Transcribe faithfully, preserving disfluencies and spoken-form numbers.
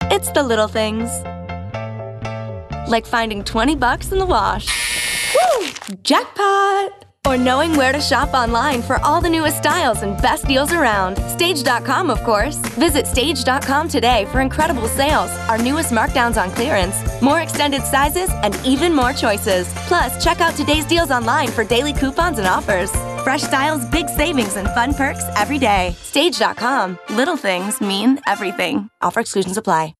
It's the little things. Like finding twenty bucks in the wash. Woo! Jackpot! Or knowing where to shop online for all the newest styles and best deals around. Stage dot com, of course. Visit Stage dot com today for incredible sales, our newest markdowns on clearance, more extended sizes, and even more choices. Plus, check out today's deals online for daily coupons and offers. Fresh styles, big savings, and fun perks every day. Stage dot com. Little things mean everything. Offer exclusions apply.